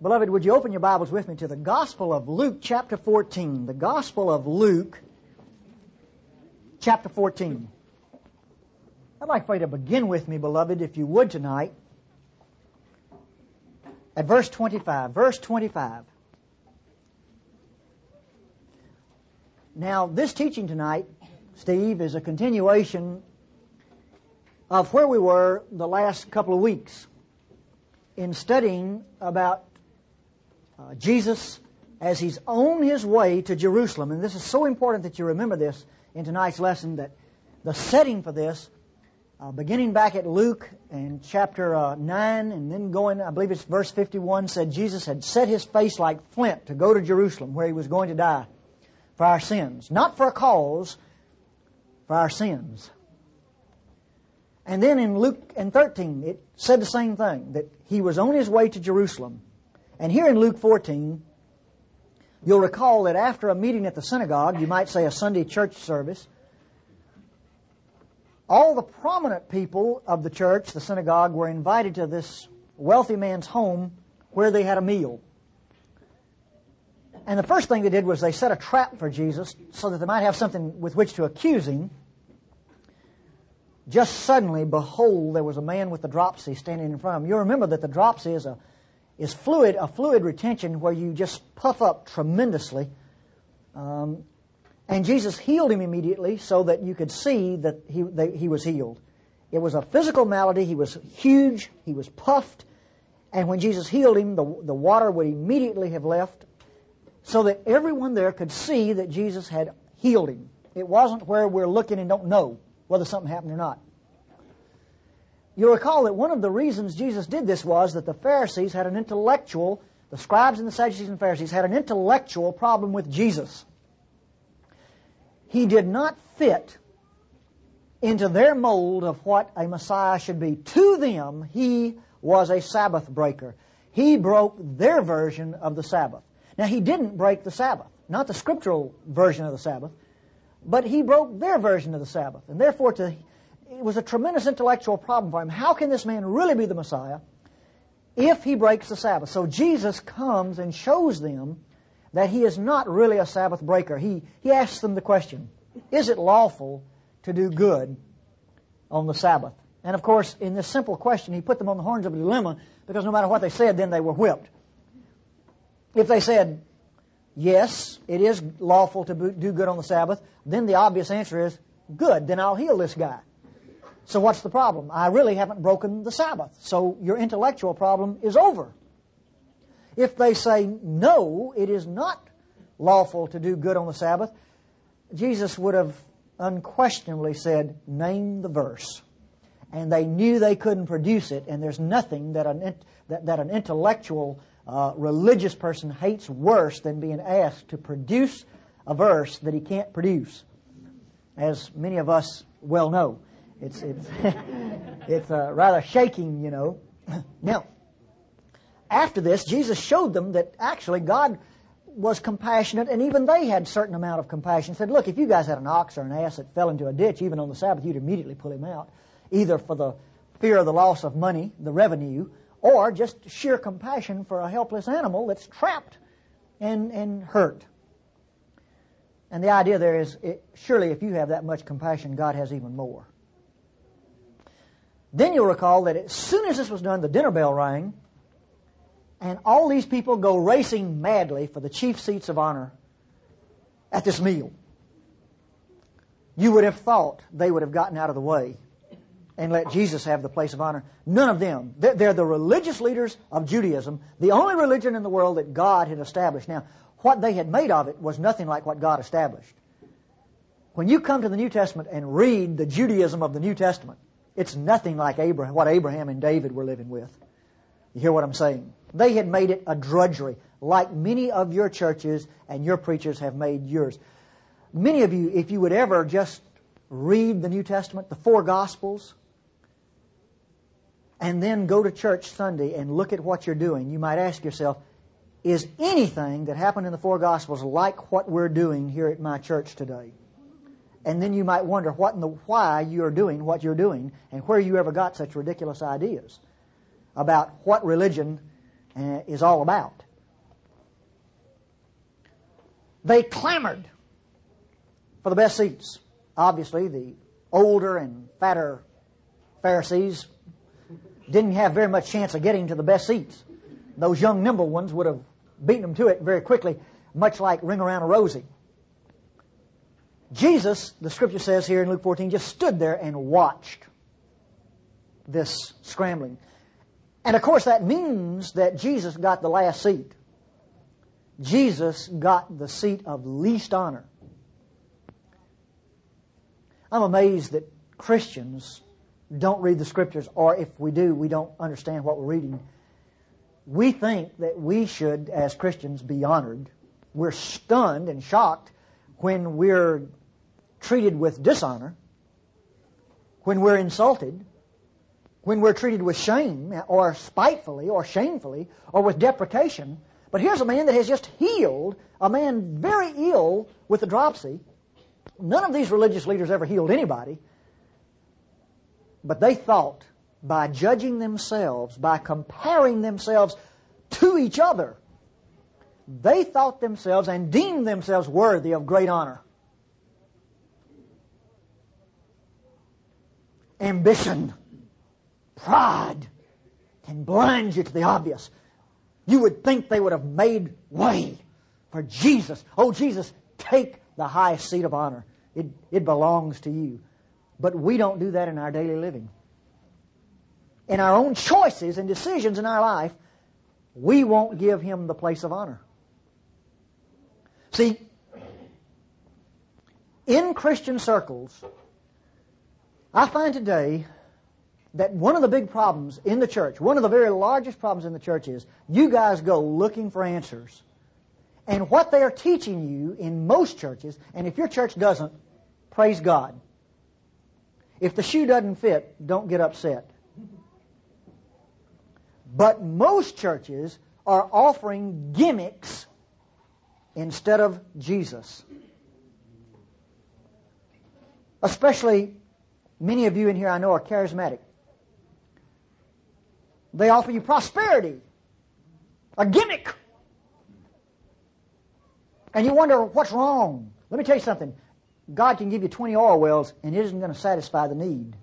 Beloved, would you open your Bibles with me to the Gospel of Luke, chapter 14. The Gospel of Luke, chapter 14. I'd like for you to begin with me, beloved, if you would tonight, at verse 25. Verse 25. Now, this teaching tonight, Steve, is a continuation of where we were the last couple of weeks in studying about Jesus as He's on His way to Jerusalem. And this is so important that you remember this in tonight's lesson, that the setting for this, beginning back at Luke in chapter 9 and then going, I believe it's verse 51, said Jesus had set His face like flint to go to Jerusalem where He was going to die for our sins. Not for a cause, for our sins. And then in Luke 13, it said the same thing, that He was on His way to Jerusalem. And here in Luke 14, you'll recall that after a meeting at the synagogue, you might say a Sunday church service, all the prominent people of the church, the synagogue, were invited to this wealthy man's home where they had a meal. And the first thing they did was they set a trap for Jesus so that they might have something with which to accuse Him. Just suddenly, behold, there was a man with a dropsy standing in front of him. You remember that the dropsy is a fluid retention where you just puff up tremendously. And Jesus healed him immediately so that you could see that he was healed. It was a physical malady. He was huge. He was puffed. And when Jesus healed him, the water would immediately have left so that everyone there could see that Jesus had healed him. It wasn't where we're looking and don't know whether something happened or not. You'll recall that one of the reasons Jesus did this was that the Pharisees had the scribes and the Sadducees and Pharisees had an intellectual problem with Jesus. He did not fit into their mold of what a Messiah should be. To them, He was a Sabbath breaker. He broke their version of the Sabbath. Now, He didn't break the Sabbath, not the scriptural version of the Sabbath, but He broke their version of the Sabbath. And therefore, it was a tremendous intellectual problem for Him. How can this man really be the Messiah if He breaks the Sabbath? So Jesus comes and shows them that He is not really a Sabbath breaker. He asks them the question, is it lawful to do good on the Sabbath? And of course, in this simple question, He put them on the horns of a dilemma, because no matter what they said, then they were whipped. If they said, yes, it is lawful to do good on the Sabbath, then the obvious answer is, good, then I'll heal this guy. So what's the problem? I really haven't broken the Sabbath, so your intellectual problem is over. If they say, no, it is not lawful to do good on the Sabbath, Jesus would have unquestionably said, name the verse. And they knew they couldn't produce it, and there's nothing that an intellectual religious person hates worse than being asked to produce a verse that he can't produce, as many of us well know. It's rather shaking, you know. Now, after this, Jesus showed them that actually God was compassionate, and even they had a certain amount of compassion. He said, look, if you guys had an ox or an ass that fell into a ditch, even on the Sabbath, you'd immediately pull him out, either for the fear of the loss of money, the revenue, or just sheer compassion for a helpless animal that's trapped and hurt. And the idea there is, surely if you have that much compassion, God has even more. Then you'll recall that as soon as this was done, the dinner bell rang, and all these people go racing madly for the chief seats of honor at this meal. You would have thought they would have gotten out of the way and let Jesus have the place of honor. None of them. They're the religious leaders of Judaism, the only religion in the world that God had established. Now, what they had made of it was nothing like what God established. When you come to the New Testament and read the Judaism of the New Testament, it's nothing like what Abraham and David were living with. You hear what I'm saying? They had made it a drudgery, like many of your churches and your preachers have made yours. Many of you, if you would ever just read the New Testament, the four Gospels, and then go to church Sunday and look at what you're doing, you might ask yourself, is anything that happened in the four Gospels like what we're doing here at my church today? And then you might wonder why you're doing what you're doing and where you ever got such ridiculous ideas about what religion is all about. They clamored for the best seats. Obviously, the older and fatter Pharisees didn't have very much chance of getting to the best seats. Those young, nimble ones would have beaten them to it very quickly, much like Ring Around a Rosie. Jesus, the Scripture says here in Luke 14, just stood there and watched this scrambling. And of course that means that Jesus got the last seat. Jesus got the seat of least honor. I'm amazed that Christians don't read the Scriptures, or if we do, we don't understand what we're reading. We think that we should, as Christians, be honored. We're stunned and shocked when we're treated with dishonor, when we're insulted, when we're treated with shame, or spitefully, or shamefully, or with deprecation. But here's a man that has just healed a man very ill with the dropsy. None of these religious leaders ever healed anybody. But they thought, by judging themselves, by comparing themselves to each other, they thought themselves and deemed themselves worthy of great honor. Ambition, pride can blind you to the obvious. You would think they would have made way for Jesus. Oh, Jesus, take the highest seat of honor. It belongs to you. But we don't do that in our daily living. In our own choices and decisions in our life, we won't give Him the place of honor. See, in Christian circles, I find today that one of the big problems in the church, one of the very largest problems in the church is you guys go looking for answers. And what they are teaching you in most churches, and if your church doesn't, praise God. If the shoe doesn't fit, don't get upset. But most churches are offering gimmicks instead of Jesus. Especially, many of you in here I know are charismatic. They offer you prosperity, a gimmick. And you wonder what's wrong. Let me tell you something. God can give you 20 oil wells and it isn't going to satisfy the need.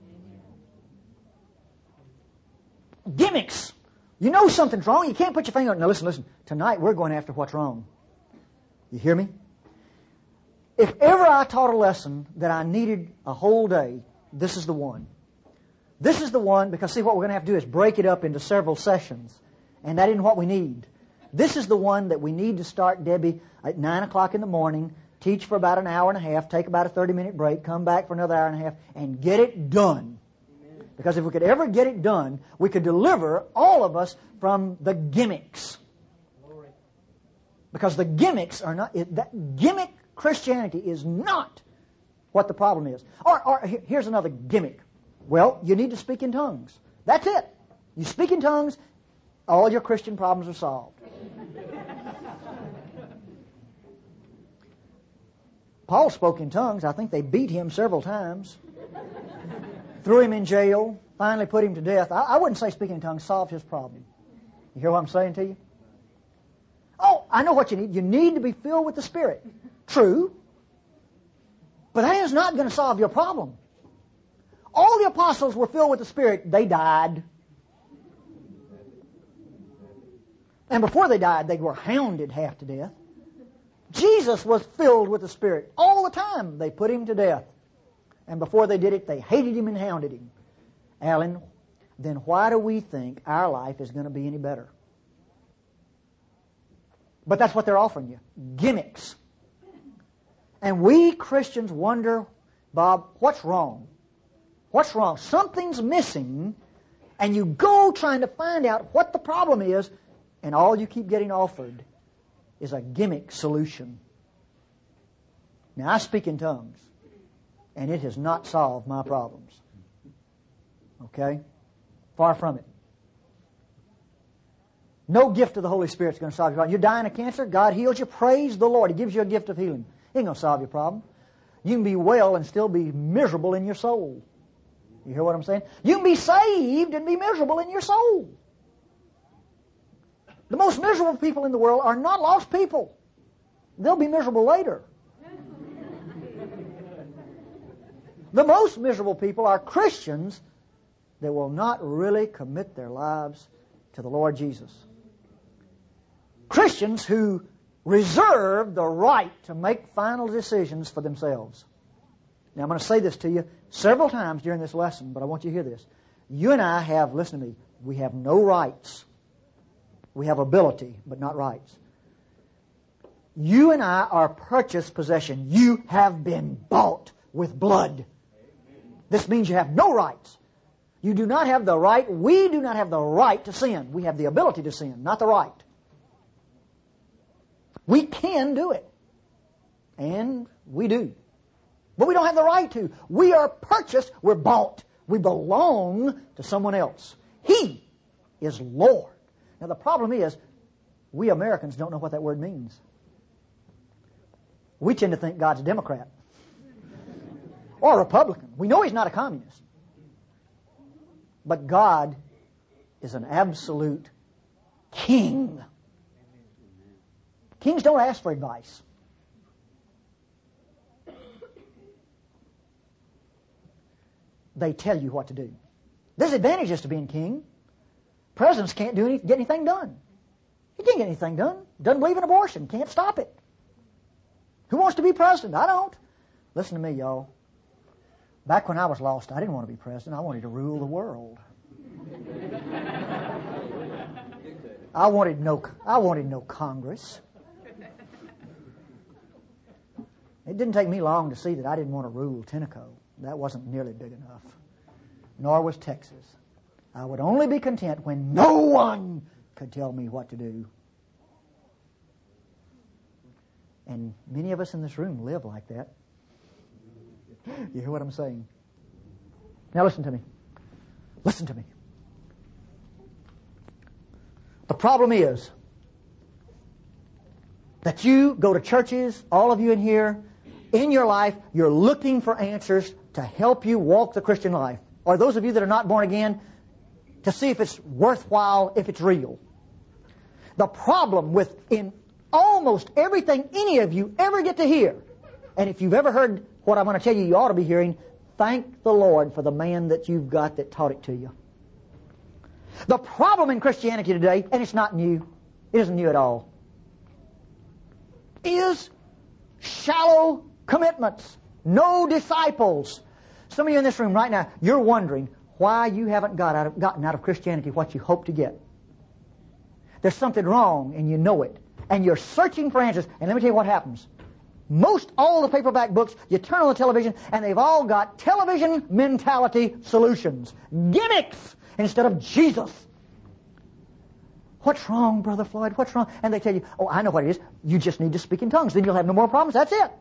Gimmicks. You know something's wrong. You can't put your finger on it. Now listen. Tonight we're going after what's wrong. You hear me? If ever I taught a lesson that I needed a whole day, this is the one. This is the one because see what we're going to have to do is break it up into several sessions. And that isn't what we need. This is the one that we need to start, Debbie, at 9 o'clock in the morning, teach for about an hour and a half, take about a 30-minute break, come back for another hour and a half, and get it done. Amen. Because if we could ever get it done, we could deliver all of us from the gimmicks. Glory. Because the gimmicks are not, that gimmick Christianity is not what the problem is. Or here's another gimmick. Well, you need to speak in tongues. That's it. You speak in tongues, all your Christian problems are solved. Paul spoke in tongues. I think they beat him several times. Threw him in jail. Finally put him to death. I wouldn't say speaking in tongues solved his problem. You hear what I'm saying to you? Oh, I know what you need. You need to be filled with the Spirit. True. But that is not going to solve your problem. All the apostles were filled with the Spirit. They died. And before they died, they were hounded half to death. Jesus was filled with the Spirit all the time. They put him to death. And before they did it, they hated him and hounded him. Alan, then why do we think our life is going to be any better? But that's what they're offering you. Gimmicks. And we Christians wonder, Bob, what's wrong? What's wrong? Something's missing. And you go trying to find out what the problem is, and all you keep getting offered is a gimmick solution. Now, I speak in tongues, and it has not solved my problems. Okay? Far from it. No gift of the Holy Spirit is going to solve your problem. You're dying of cancer, God heals you, praise the Lord. He gives you a gift of healing. He ain't going to solve your problem. You can be well and still be miserable in your soul. You hear what I'm saying? You can be saved and be miserable in your soul. The most miserable people in the world are not lost people. They'll be miserable later. The most miserable people are Christians that will not really commit their lives to the Lord Jesus. Christians who reserve the right to make final decisions for themselves. Now, I'm going to say this to you several times during this lesson, but I want you to hear this. You and I have, listen to me, we have no rights. We have ability, but not rights. You and I are purchased possession. You have been bought with blood. This means you have no rights. You do not have the right, we do not have the right to sin. We have the ability to sin, not the right. We can do it. And we do. But we don't have the right to. We are purchased, we're bought. We belong to someone else. He is Lord. Now the problem is, we Americans don't know what that word means. We tend to think God's a Democrat. Or a Republican. We know He's not a communist. But God is an absolute king. Kings don't ask for advice. They tell you what to do. There's advantages to being king. Presidents can't get anything done. He can't get anything done. Doesn't believe in abortion. Can't stop it. Who wants to be president? I don't. Listen to me, y'all. Back when I was lost, I didn't want to be president. I wanted to rule the world. I wanted no Congress. It didn't take me long to see that I didn't want to rule Tenneco. That wasn't nearly big enough. Nor was Texas. I would only be content when no one could tell me what to do. And many of us in this room live like that. You hear what I'm saying? Now listen to me. Listen to me. The problem is that you go to churches, all of you in here, in your life, you're looking for answers to help you walk the Christian life. Or those of you that are not born again, to see if it's worthwhile, if it's real. The problem with in almost everything any of you ever get to hear, and if you've ever heard what I'm going to tell you, you ought to be hearing, thank the Lord for the man that you've got that taught it to you. The problem in Christianity today, and it's not new, it isn't new at all, is shallow commitments, no disciples. Some of you in this room right now, you're wondering why you haven't gotten out of Christianity what you hope to get. There's something wrong, and you know it. And you're searching for answers. And let me tell you what happens. Most all the paperback books, you turn on the television, and they've all got television mentality solutions. Gimmicks instead of Jesus. What's wrong, Brother Floyd? What's wrong? And they tell you, oh, I know what it is. You just need to speak in tongues. Then you'll have no more problems. That's it.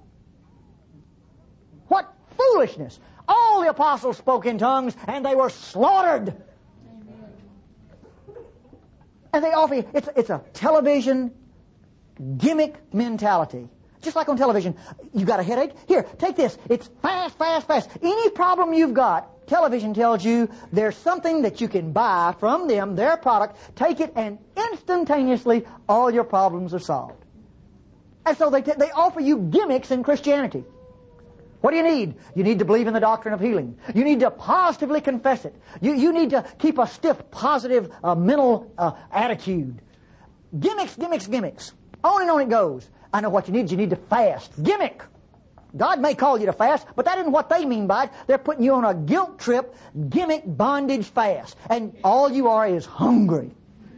What foolishness. All the apostles spoke in tongues, and they were slaughtered. Amen. And they offer you, it's a television gimmick mentality. Just like on television, you got a headache? Here, take this. It's fast, fast, fast. Any problem you've got, television tells you there's something that you can buy from them, their product, take it, and instantaneously all your problems are solved. And so they offer you gimmicks in Christianity. What do you need? You need to believe in the doctrine of healing. You need to positively confess it. You need to keep a stiff, positive mental attitude. Gimmicks, gimmicks, gimmicks. On and on it goes. I know what you need. You need to fast. Gimmick. God may call you to fast, but that isn't what they mean by it. They're putting you on a guilt trip, gimmick bondage fast. And all you are is hungry.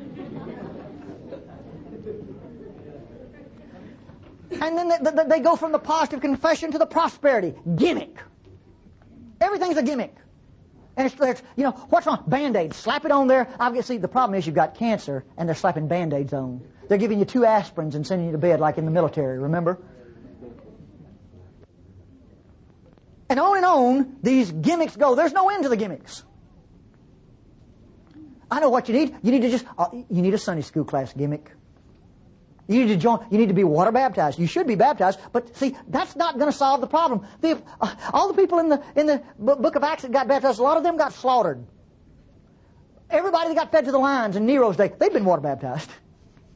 And then they go from the positive confession to the prosperity. Gimmick. Everything's a gimmick. And it's what's wrong? Band-Aids. Slap it on there. Obviously, the problem is you've got cancer, and they're slapping Band-Aids on. They're giving you 2 aspirins and sending you to bed like in the military, remember? And on these gimmicks go. There's no end to the gimmicks. I know what you need. You need to you need a Sunday school class gimmick. You need to join. You need to be water baptized. You should be baptized, but see, that's not going to solve the problem. All the people in the book of Acts that got baptized, a lot of them got slaughtered. Everybody that got fed to the lions in Nero's day, they've been water baptized.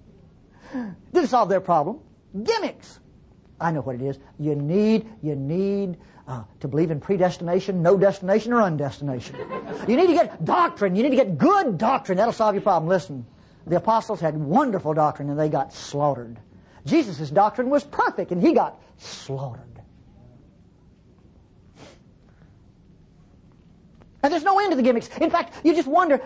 Didn't solve their problem. Gimmicks. I know what it is. You need to believe in predestination, no destination, or undestination. You need to get doctrine. You need to get good doctrine. That'll solve your problem. Listen, the apostles had wonderful doctrine, and they got slaughtered. Jesus' doctrine was perfect, and he got slaughtered. And there's no end to the gimmicks. In fact, you just wonder,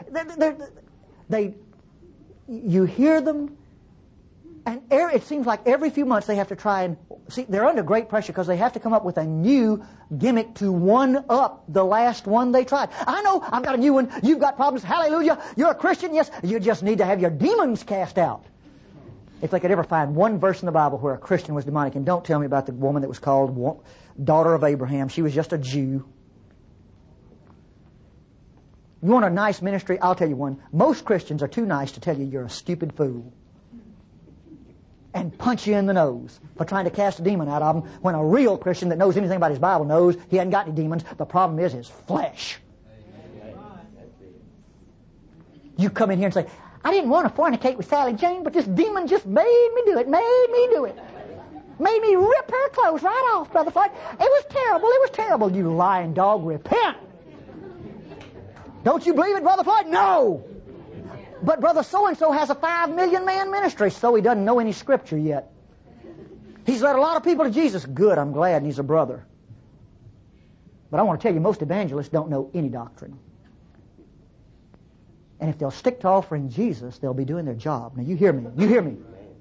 you hear them, and it seems like every few months they have to try and, see, they're under great pressure because they have to come up with a new gimmick to one-up the last one they tried. I know, I've got a new one. You've got problems. Hallelujah. You're a Christian. Yes, you just need to have your demons cast out. If they could ever find one verse in the Bible where a Christian was demonic, and don't tell me about the woman that was called daughter of Abraham. She was just a Jew. You want a nice ministry? I'll tell you one. Most Christians are too nice to tell you you're a stupid fool and punch you in the nose for trying to cast a demon out of them, when a real Christian that knows anything about his Bible knows he hasn't got any demons. The problem is his flesh. You come in here and say, I didn't want to fornicate with Sally Jane, but this demon just made me do it, made me rip her clothes right off, Brother Floyd. It was terrible. You lying dog, repent. Don't you believe it, Brother Floyd? No. But Brother so-and-so has a 5 million man ministry, so he doesn't know any scripture yet. He's led a lot of people to Jesus. Good, I'm glad, and he's a brother. But I want to tell you, most evangelists don't know any doctrine. And if they'll stick to offering Jesus, they'll be doing their job. Now, you hear me.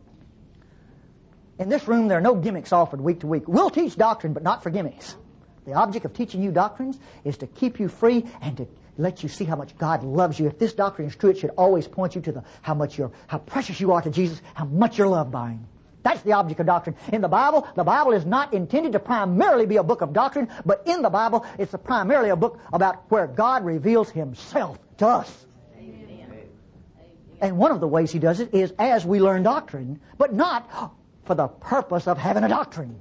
In this room, there are no gimmicks offered week to week. We'll teach doctrine, but not for gimmicks. The object of teaching you doctrines is to keep you free and to let you see how much God loves you. If this doctrine is true, it should always point you to how precious you are to Jesus, how much you're loved by Him. That's the object of doctrine. In the Bible is not intended to primarily be a book of doctrine, but in the Bible, it's primarily a book about where God reveals Himself to us. Amen. And one of the ways He does it is as we learn doctrine, but not for the purpose of having a doctrine.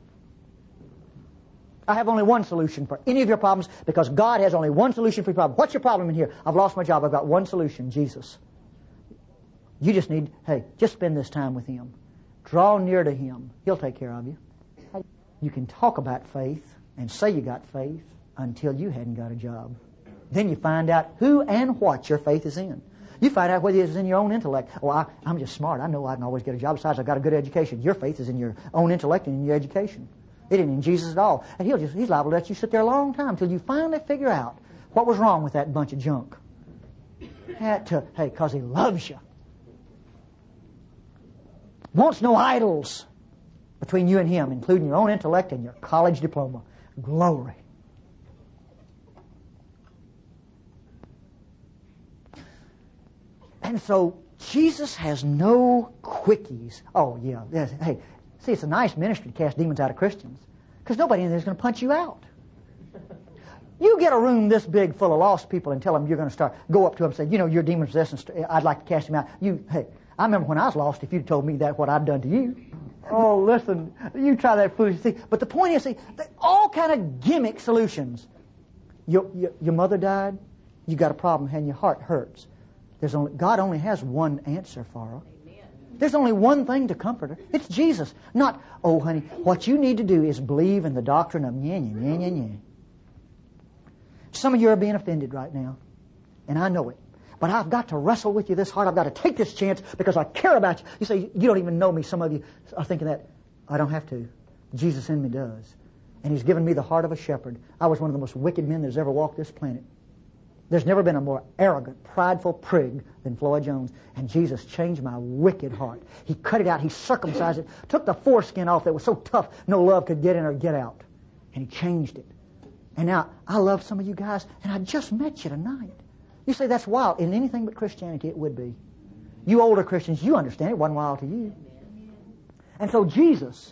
I have only one solution for any of your problems, because God has only one solution for your problem. What's your problem in here? I've lost my job. I've got one solution, Jesus. You just need, just spend this time with Him. Draw near to Him. He'll take care of you. You can talk about faith and say you got faith until you hadn't got a job. Then you find out who and what your faith is in. You find out whether it's in your own intellect. Oh, I'm just smart. I know I can always get a job. Besides, I've got a good education. Your faith is in your own intellect and in your education. It isn't in Jesus at all. And He's liable to let you sit there a long time until you finally figure out what was wrong with that bunch of junk. Because He loves you. Wants no idols between you and Him, including your own intellect and your college diploma. Glory. And so Jesus has no quickies. Oh, yeah. Hey, see, it's a nice ministry to cast demons out of Christians, because nobody in there is going to punch you out. You get a room this big full of lost people and tell them you're going to go up to them and say, you're demon possessed, I'd like to cast him out. I remember when I was lost, if you'd told me that, what I'd done to you. Oh, listen, you try that foolish thing. But the point is, all kind of gimmick solutions. Your mother died, you got a problem and your heart hurts. God only has one answer for her. There's only one thing to comfort her. It's Jesus. Not, oh, honey, what you need to do is believe in the doctrine of nya. Some of you are being offended right now, and I know it. But I've got to wrestle with you this hard. I've got to take this chance because I care about you. You say, you don't even know me. Some of you are thinking that. I don't have to. Jesus in me does. And He's given me the heart of a shepherd. I was one of the most wicked men that's ever walked this planet. There's never been a more arrogant, prideful prig than Floyd Jones. And Jesus changed my wicked heart. He cut it out. He circumcised it. Took the foreskin off that was so tough no love could get in or get out. And He changed it. And now, I love some of you guys, and I just met you tonight. You say that's wild. In anything but Christianity, it would be. You older Christians, you understand it wasn't wild to you. And so Jesus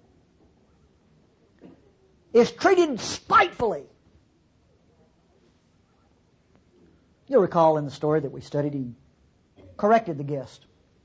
is treated spitefully. You'll recall in the story that we studied, He corrected the guest.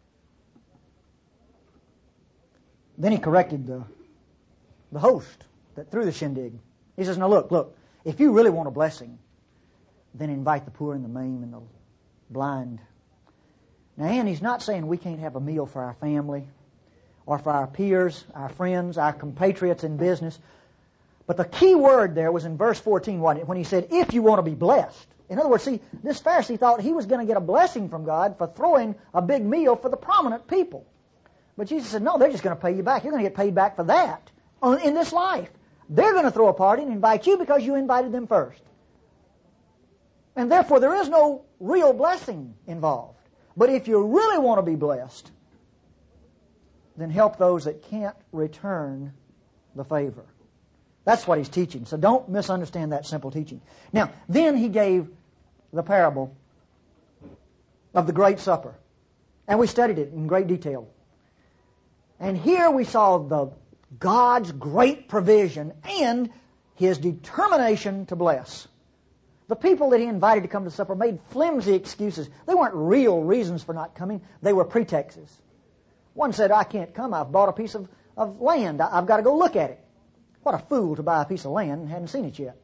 Then He corrected the host that threw the shindig. He says, now look, if you really want a blessing, then invite the poor and the maimed and the blind. Now, and He's not saying we can't have a meal for our family. or for our peers, our friends, our compatriots in business. But the key word there was in verse 14, wasn't it? When he said, if you want to be blessed. In other words, see, this Pharisee thought he was going to get a blessing from God for throwing a big meal for the prominent people. But Jesus said, no, they're just going to pay you back. You're going to get paid back for that in this life. They're going to throw a party and invite you because you invited them first. And therefore, there is no real blessing involved. But if you really want to be blessed, then help those that can't return the favor. That's what he's teaching. So don't misunderstand that simple teaching. Now, then he gave the parable of the Great Supper. And we studied it in great detail. And here we saw God's great provision and His determination to bless. The people that He invited to come to supper made flimsy excuses. They weren't real reasons for not coming. They were pretexts. One said, I can't come. I've bought a piece of land. I've got to go look at it. What a fool to buy a piece of land and hadn't seen it yet.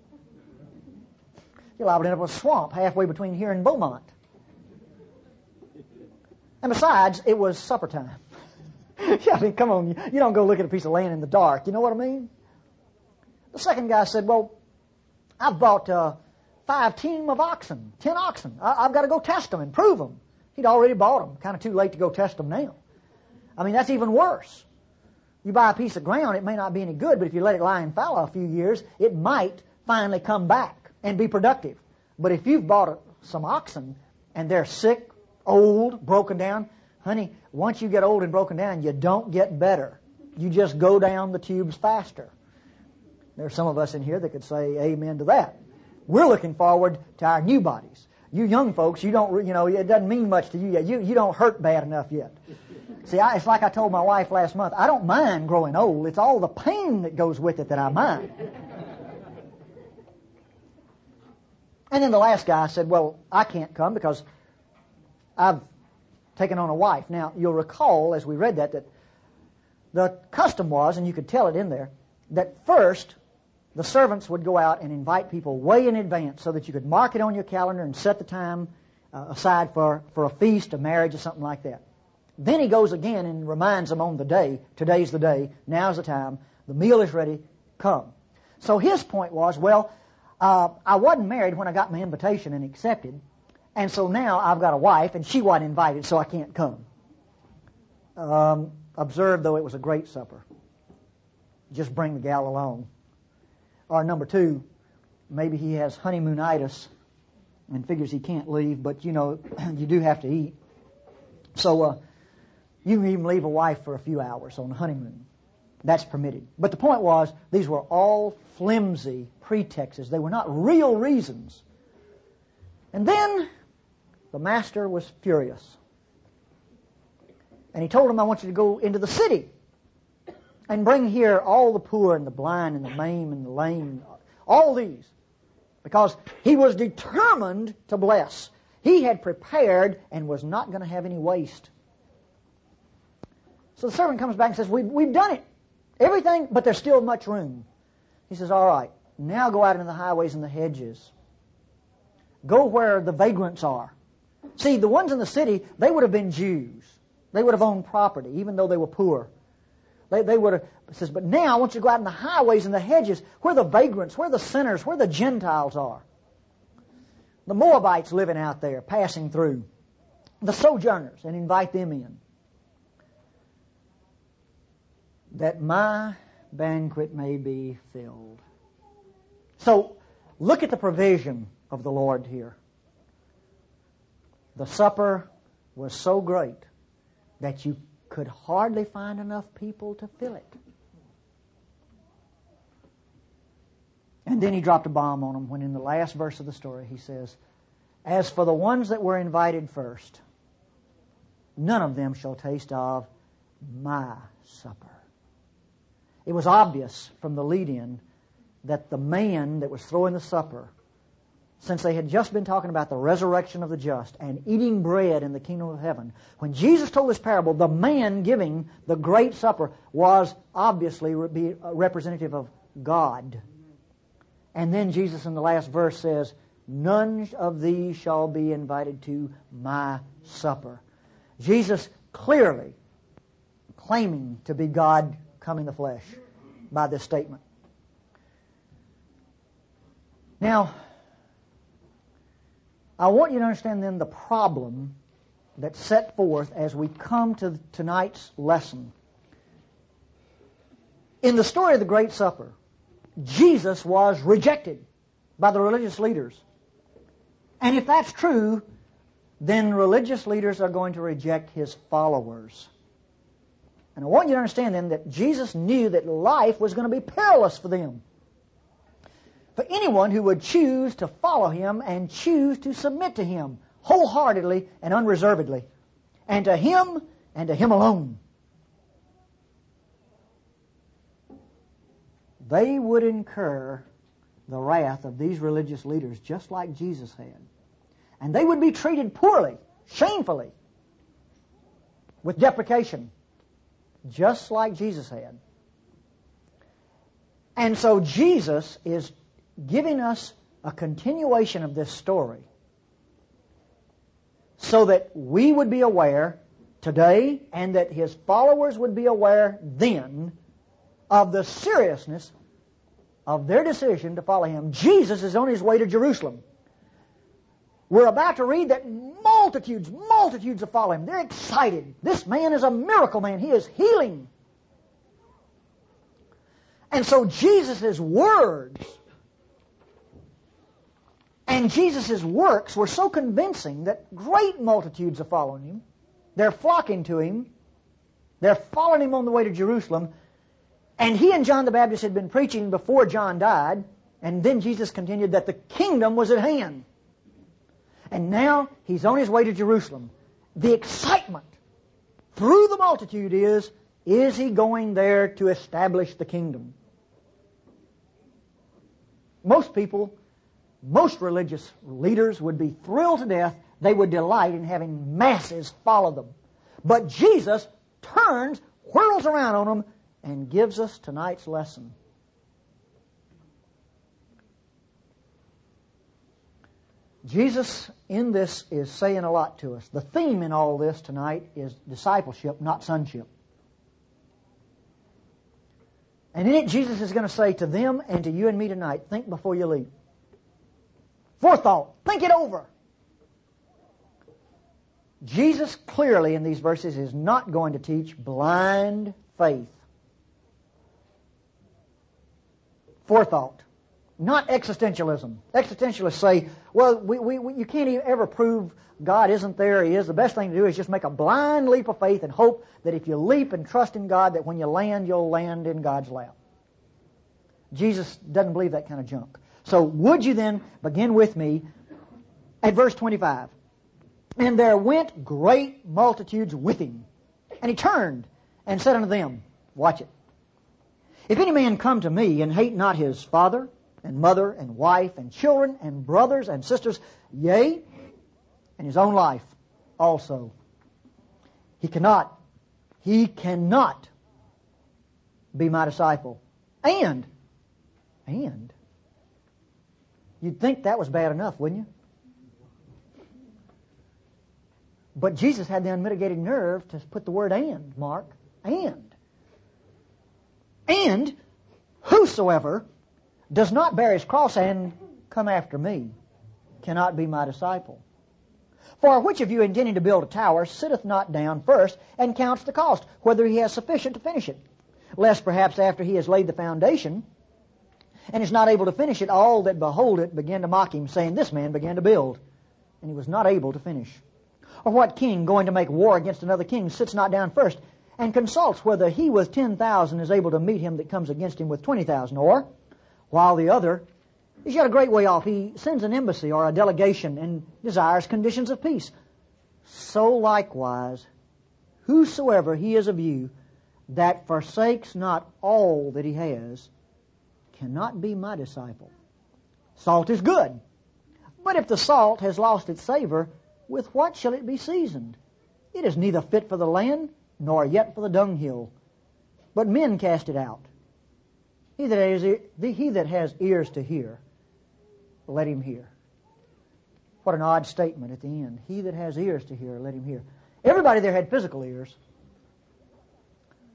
You're liable to end up with a swamp halfway between here and Beaumont. And besides, it was supper time. Yeah, I mean, come on. You don't go look at a piece of land in the dark. You know what I mean? The second guy said, well, I've bought 5 team of oxen, 10 oxen. I've got to go test them and prove them. He'd already bought them. Kind of too late to go test them now. I mean, that's even worse. You buy a piece of ground, it may not be any good, but if you let it lie in fallow a few years, it might finally come back and be productive. But if you've bought some oxen and they're sick, old, broken down, honey, once you get old and broken down, you don't get better. You just go down the tubes faster. There's some of us in here that could say amen to that. We're looking forward to our new bodies. You young folks, it doesn't mean much to you yet. You don't hurt bad enough yet. See, it's like I told my wife last month, I don't mind growing old. It's all the pain that goes with it that I mind. And then the last guy said, well, I can't come because I've taken on a wife. Now, you'll recall, as we read that the custom was, and you could tell it in there, that first the servants would go out and invite people way in advance so that you could mark it on your calendar and set the time aside for a feast, a marriage, or something like that. Then he goes again and reminds them on the day, today's the day, now's the time, the meal is ready, come. So his point was, well, I wasn't married when I got my invitation and accepted, and so now I've got a wife and she wasn't invited, so I can't come. Observe, though, it was a great supper. Just bring the gal along. Or number 2, maybe he has honeymoonitis and figures he can't leave, but you do have to eat. So you can even leave a wife for a few hours on the honeymoon. That's permitted. But the point was, these were all flimsy pretexts. They were not real reasons. And then the master was furious. And he told him, I want you to go into the city and bring here all the poor and the blind and the maimed and the lame, all these. Because he was determined to bless. He had prepared and was not going to have any waste. So the servant comes back and says, we've done it. Everything, but there's still much room. He says, all right, now go out into the highways and the hedges. Go where the vagrants are. See, the ones in the city, they would have been Jews. They would have owned property, even though they were poor. They would have, it says, but now I want you to go out in the highways and the hedges, where the vagrants, where the sinners, where the Gentiles are. The Moabites living out there, passing through. The sojourners, and invite them in. That my banquet may be filled. So, look at the provision of the Lord here. The supper was so great that you could hardly find enough people to fill it. And then he dropped a bomb on them when in the last verse of the story he says, as for the ones that were invited first, none of them shall taste of my supper. It was obvious from the lead-in that the man that was throwing the supper, since they had just been talking about the resurrection of the just and eating bread in the kingdom of heaven, when Jesus told this parable, the man giving the great supper was obviously representative of God. And then Jesus in the last verse says, none of these shall be invited to my supper. Jesus clearly claiming to be God come in the flesh by this statement. Now, I want you to understand then the problem that's set forth as we come to tonight's lesson. In the story of the Great Supper, Jesus was rejected by the religious leaders. And if that's true, then religious leaders are going to reject His followers. And I want you to understand then that Jesus knew that life was going to be perilous for them. For anyone who would choose to follow Him and choose to submit to Him wholeheartedly and unreservedly, and to Him alone, they would incur the wrath of these religious leaders just like Jesus had. And they would be treated poorly, shamefully, with deprecation, just like Jesus had. And so Jesus is giving us a continuation of this story so that we would be aware today and that His followers would be aware then of the seriousness of their decision to follow Him. Jesus is on His way to Jerusalem. We're about to read that multitudes are following Him. They're excited. This man is a miracle man. He is healing. And so Jesus' words and Jesus' works were so convincing that great multitudes are following Him. They're flocking to Him. They're following Him on the way to Jerusalem. And He and John the Baptist had been preaching before John died. And then Jesus continued that the kingdom was at hand. And now He's on His way to Jerusalem. The excitement through the multitude is He going there to establish the kingdom? Most people, most religious leaders would be thrilled to death. They would delight in having masses follow them. But Jesus turns, whirls around on them, and gives us tonight's lesson. Jesus in this is saying a lot to us. The theme in all this tonight is discipleship, not sonship. And in it, Jesus is going to say to them and to you and me tonight, think before you leap. Forethought. Think it over. Jesus clearly in these verses is not going to teach blind faith. Forethought. Not existentialism. Existentialists say, well, you can't ever prove God isn't there, He is. The best thing to do is just make a blind leap of faith and hope that if you leap and trust in God, that when you land, you'll land in God's lap. Jesus doesn't believe that kind of junk. So would you then begin with me at verse 25. And there went great multitudes with Him. And He turned and said unto them, watch it. If any man come to me and hate not his father and mother and wife and children and brothers and sisters, yea, and his own life also, he cannot be my disciple. And you'd think that was bad enough, wouldn't you? But Jesus had the unmitigated nerve to put the word and, Mark. And whosoever does not bear his cross and come after me cannot be my disciple. For which of you intending to build a tower sitteth not down first and counts the cost, whether he has sufficient to finish it? Lest perhaps after he has laid the foundation and is not able to finish it, all that behold it begin to mock him, saying, this man began to build, and he was not able to finish. Or what king going to make war against another king sits not down first and consults whether he with 10,000 is able to meet him that comes against him with 20,000? Or, while the other is yet a great way off, he sends an embassy or a delegation and desires conditions of peace. So likewise, whosoever he is of you that forsakes not all that he has cannot be my disciple. Salt is good, but if the salt has lost its savor, with what shall it be seasoned? It is neither fit for the land, nor yet for the dunghill. But men cast it out. He that has ears to hear, let him hear. What an odd statement at the end. He that has ears to hear, let him hear. Everybody there had physical ears.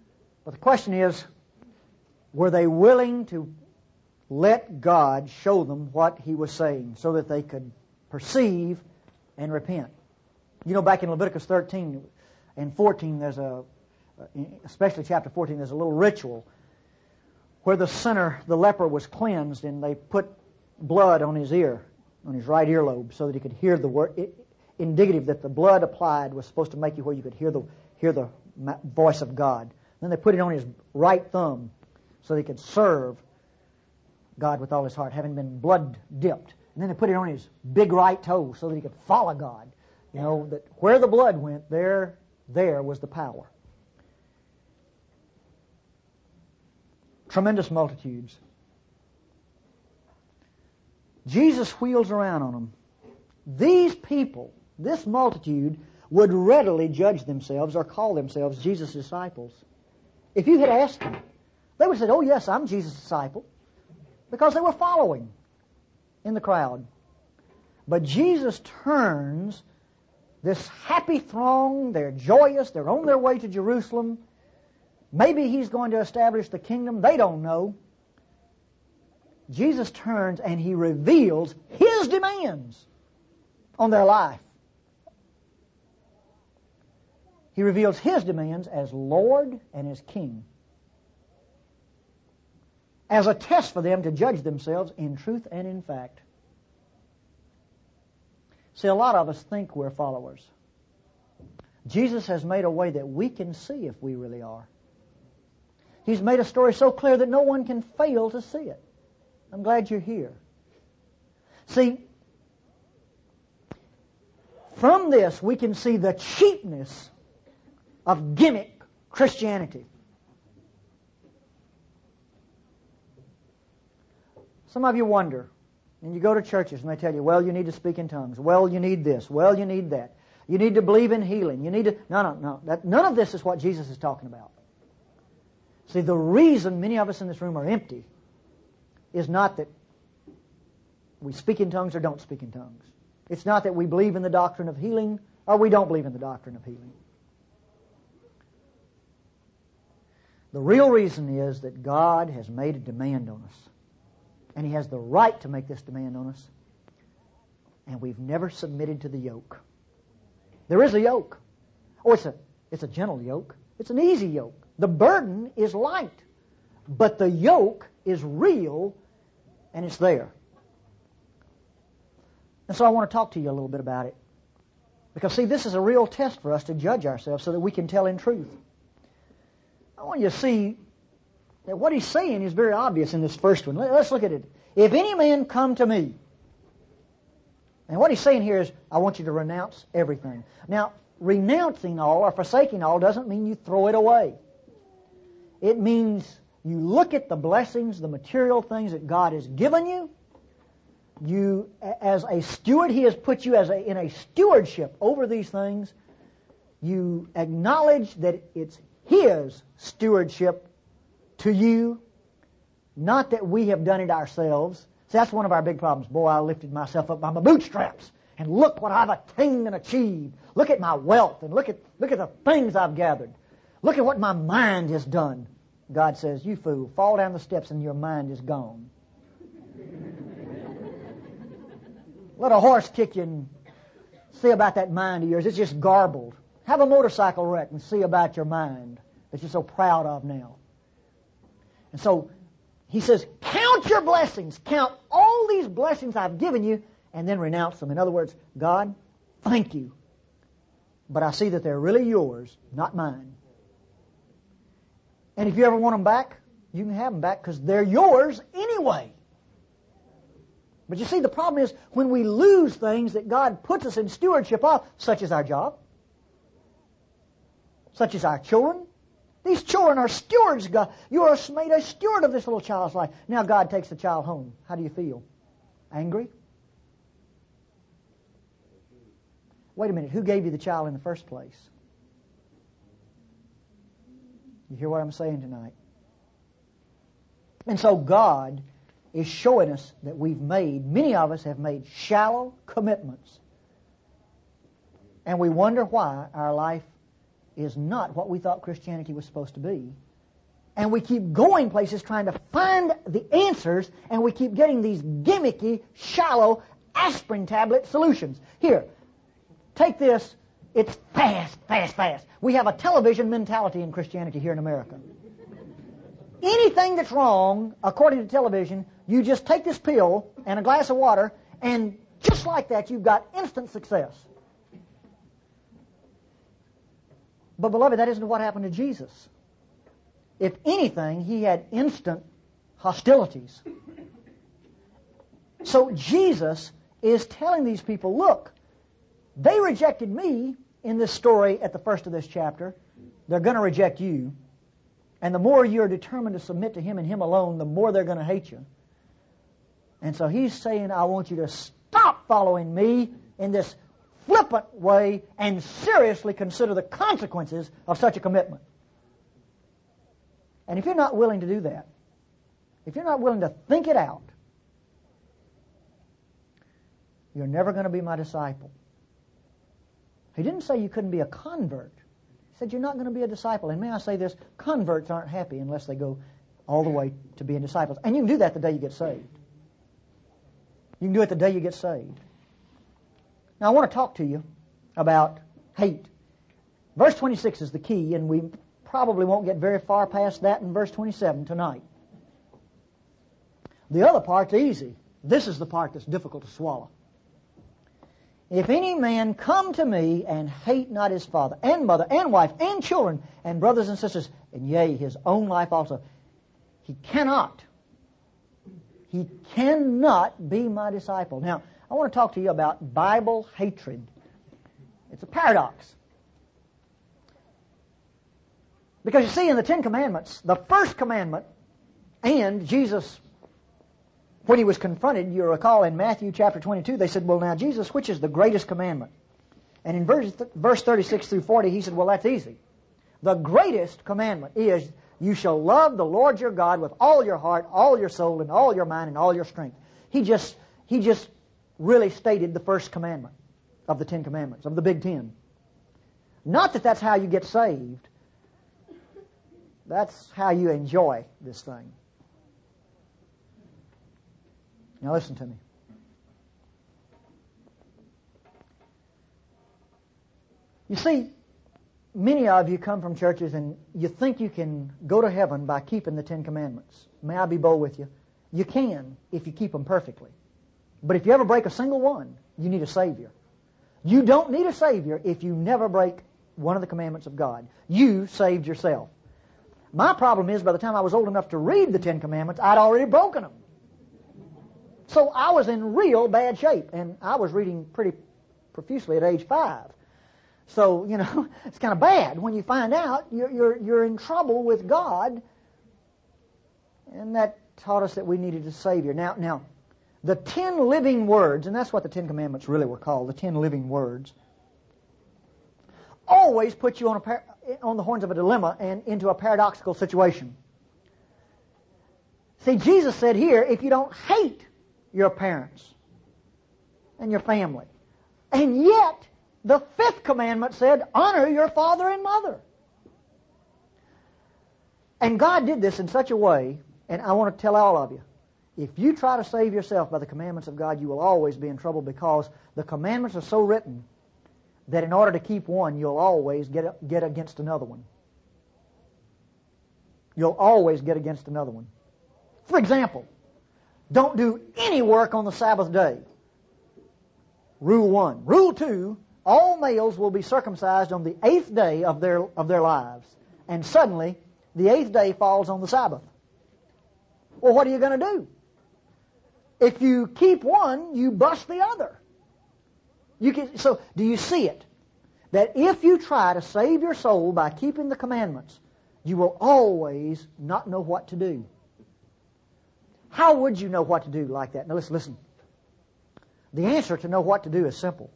But the question is, were they willing to let God show them what He was saying so that they could perceive and repent? You know, back in Leviticus 13 and 14, especially chapter 14, there's a little ritual where the sinner, the leper, was cleansed, and they put blood on his ear, on his right earlobe, so that he could hear the word, indicative that the blood applied was supposed to make you where you could hear the voice of God. Then they put it on his right thumb so that he could serve God with all his heart, having been blood dipped. And then they put it on his big right toe so that he could follow God. You know, that where the blood went, there was the power. Tremendous multitudes. Jesus wheels around on them. These people, this multitude, would readily judge themselves or call themselves Jesus' disciples. If you had asked them, they would have said, "Oh yes, I'm Jesus' disciple," because they were following in the crowd. But Jesus turns this happy throng, they're joyous, they're on their way to Jerusalem. Maybe He's going to establish the kingdom, they don't know. Jesus turns and He reveals His demands on their life. He reveals His demands as Lord and as King, as a test for them to judge themselves in truth and in fact. See, a lot of us think we're followers. Jesus has made a way that we can see if we really are. He's made a story so clear that no one can fail to see it. I'm glad you're here. See, from this we can see the cheapness of gimmick Christianity. Some of you wonder, and you go to churches and they tell you, well, you need to speak in tongues. Well, you need this. Well, you need that. You need to believe in healing. You need to... No. None of this is what Jesus is talking about. See, the reason many of us in this room are empty is not that we speak in tongues or don't speak in tongues. It's not that we believe in the doctrine of healing or we don't believe in the doctrine of healing. The real reason is that God has made a demand on us. And He has the right to make this demand on us. And we've never submitted to the yoke. There is a yoke. Oh, it's a gentle yoke. It's an easy yoke. The burden is light. But the yoke is real and it's there. And so I want to talk to you a little bit about it. Because, see, this is a real test for us to judge ourselves so that we can tell in truth. I want you to see that what He's saying is very obvious in this first one. Let's look at it. If any man come to me, and what He's saying here is, I want you to renounce everything. Now, renouncing all or forsaking all doesn't mean you throw it away. It means you look at the blessings, the material things that God has given you. You, as a steward, He has put you in a stewardship over these things. You acknowledge that it's His stewardship to you, not that we have done it ourselves. See, that's one of our big problems. Boy, I lifted myself up by my bootstraps, and look what I've attained and achieved. Look at my wealth, and look at the things I've gathered. Look at what my mind has done. God says, you fool, fall down the steps and your mind is gone. Let a horse kick you and see about that mind of yours. It's just garbled. Have a motorcycle wreck and see about your mind that you're so proud of now. And so He says, count your blessings. Count all these blessings I've given you and then renounce them. In other words, God, thank you. But I see that they're really yours, not mine. And if you ever want them back, you can have them back because they're yours anyway. But you see, the problem is when we lose things that God puts us in stewardship of, such as our job, such as our children. These children are stewards, God. You are made a steward of this little child's life. Now God takes the child home. How do you feel? Angry? Wait a minute. Who gave you the child in the first place? You hear what I'm saying tonight? And so God is showing us that many of us have made shallow commitments. And we wonder why our life is not what we thought Christianity was supposed to be. And we keep going places trying to find the answers, and we keep getting these gimmicky, shallow, aspirin tablet solutions. Here, take this. It's fast, fast, fast. We have a television mentality in Christianity here in America. Anything that's wrong, according to television, you just take this pill and a glass of water, and just like that, you've got instant success. But, beloved, that isn't what happened to Jesus. If anything, he had instant hostilities. So Jesus is telling these people, look, they rejected me in this story at the first of this chapter. They're going to reject you. And the more you're determined to submit to him and him alone, the more they're going to hate you. And so he's saying, I want you to stop following me in this flippant way and seriously consider the consequences of such a commitment. And if you're not willing to do that, if you're not willing to think it out, you're never going to be my disciple. He didn't say you couldn't be a convert. He said you're not going to be a disciple. And may I say this, converts aren't happy unless they go all the way to being disciples. And you can do that the day you get saved. You can do it the day you get saved. Now I want to talk to you about hate. Verse 26 is the key, and we probably won't get very far past that in verse 27 tonight. The other part's easy. This is the part that's difficult to swallow. If any man come to me and hate not his father and mother and wife and children and brothers and sisters, and yea, his own life also, he cannot be my disciple. Now, I want to talk to you about Bible hatred. It's a paradox. Because you see, in the Ten Commandments, the first commandment, and Jesus, when he was confronted, you recall in Matthew chapter 22, they said, well, now, Jesus, which is the greatest commandment? And in verse 36 through 40, he said, well, that's easy. The greatest commandment is, you shall love the Lord your God with all your heart, all your soul, and all your mind, and all your strength. He just really stated the first commandment of the Ten Commandments, of the Big Ten. Not that that's how you get saved. That's how you enjoy this thing. Now listen to me. You see, many of you come from churches and you think you can go to heaven by keeping the Ten Commandments. May I be bold with you? You can if you keep them perfectly. But if you ever break a single one, you need a Savior. You don't need a Savior if you never break one of the commandments of God. You saved yourself. My problem is, by the time I was old enough to read the Ten Commandments, I'd already broken them. So I was in real bad shape, and I was reading pretty profusely at age 5. So, you know, it's kind of bad when you find out you're in trouble with God, and that taught us that we needed a Savior. Now, the 10 living words, and that's what the 10 Commandments really were called, the 10 living words, always put you on the horns of a dilemma and into a paradoxical situation. See, Jesus said here, if you don't hate your parents and your family, and yet the 5th commandment said, honor your father and mother. And God did this in such a way, and I want to tell all of you, if you try to save yourself by the commandments of God, you will always be in trouble, because the commandments are so written that in order to keep one, you'll always get against another one. You'll always get against another one. For example, don't do any work on the Sabbath day. Rule 1. Rule 2, all males will be circumcised on the 8th day of their lives. And suddenly, the 8th day falls on the Sabbath. Well, what are you going to do? If you keep one, you bust the other. So, do you see it? That if you try to save your soul by keeping the commandments, you will always not know what to do. How would you know what to do like that? Now listen. The answer to know what to do is simple.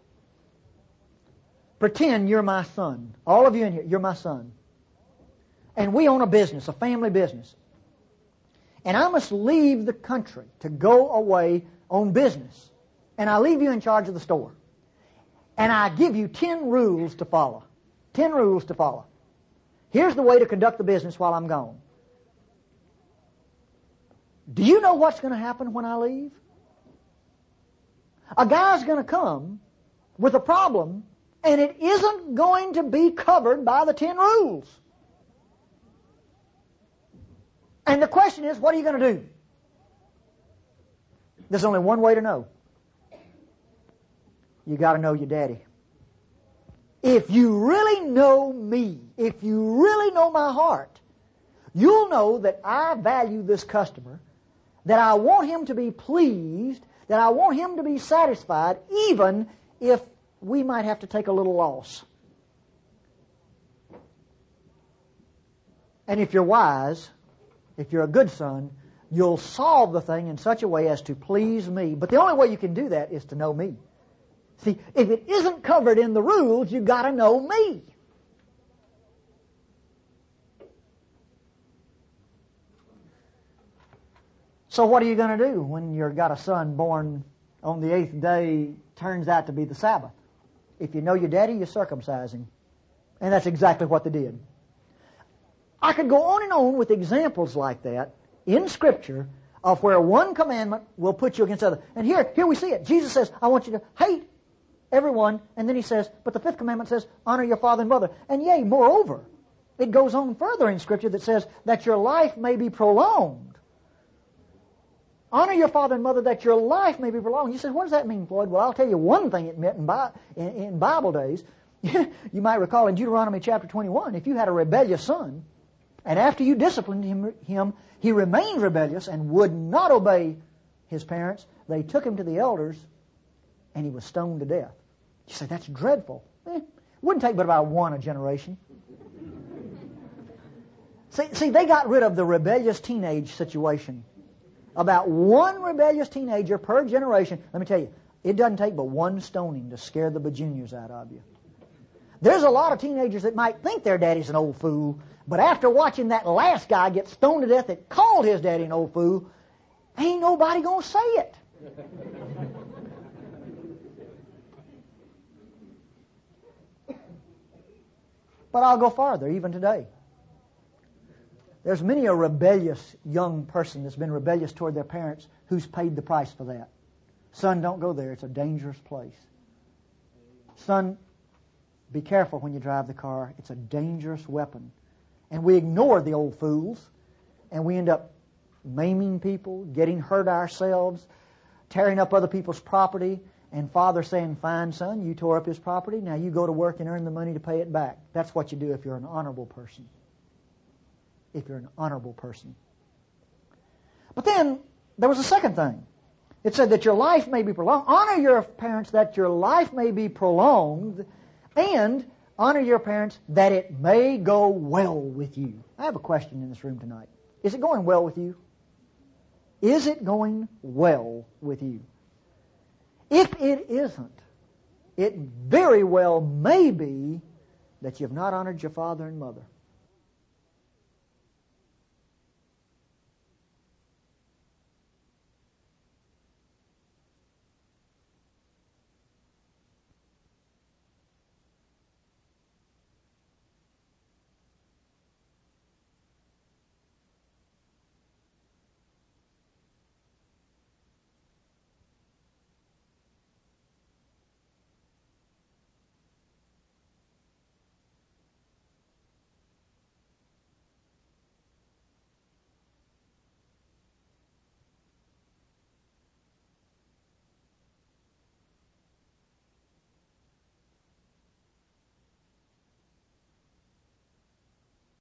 Pretend you're my son. All of you in here, you're my son. And we own a business, a family business. And I must leave the country to go away on business. And I leave you in charge of the store. And I give you 10 rules to follow. 10 rules to follow. Here's the way to conduct the business while I'm gone. Do you know what's going to happen when I leave? A guy's going to come with a problem, and it isn't going to be covered by the 10 rules. And the question is, what are you going to do? There's only one way to know. You got to know your daddy. If you really know me, if you really know my heart, you'll know that I value this customer, that I want him to be pleased, that I want him to be satisfied, even if we might have to take a little loss. And if you're wise, if you're a good son, you'll solve the thing in such a way as to please me. But the only way you can do that is to know me. See, if it isn't covered in the rules, you've got to know me. So what are you going to do when you've got a son born on the 8th day, turns out to be the Sabbath? If you know your daddy, you circumcise him. And that's exactly what they did. I could go on and on with examples like that in Scripture of where one commandment will put you against the other. And here we see it. Jesus says, I want you to hate everyone. And then he says, but the 5th commandment says, honor your father and mother. And yea, moreover, it goes on further in Scripture that says that your life may be prolonged. Honor your father and mother that your life may be prolonged. You say, what does that mean, Floyd? Well, I'll tell you one thing it meant in Bible days. You might recall in Deuteronomy chapter 21, if you had a rebellious son, and after you disciplined him, he remained rebellious and would not obey his parents, they took him to the elders, and he was stoned to death. You say, that's dreadful. Wouldn't take but about one a generation. See, they got rid of the rebellious teenage situation. About one rebellious teenager per generation. Let me tell you, it doesn't take but one stoning to scare the bajuniors out of you. There's a lot of teenagers that might think their daddy's an old fool, but after watching that last guy get stoned to death that called his daddy an old fool, ain't nobody going to say it. But I'll go farther, even today. There's many a rebellious young person that's been rebellious toward their parents who's paid the price for that. Son, don't go there. It's a dangerous place. Son, be careful when you drive the car. It's a dangerous weapon. And we ignore the old fools, and we end up maiming people, getting hurt ourselves, tearing up other people's property, and father saying, fine, son, you tore up his property. Now you go to work and earn the money to pay it back. That's what you do if you're an honorable person. If you're an honorable person. But then, there was a second thing. It said that your life may be prolonged. Honor your parents that your life may be prolonged, and honor your parents that it may go well with you. I have a question in this room tonight. Is it going well with you? Is it going well with you? If it isn't, it very well may be that you've not honored your father and mother.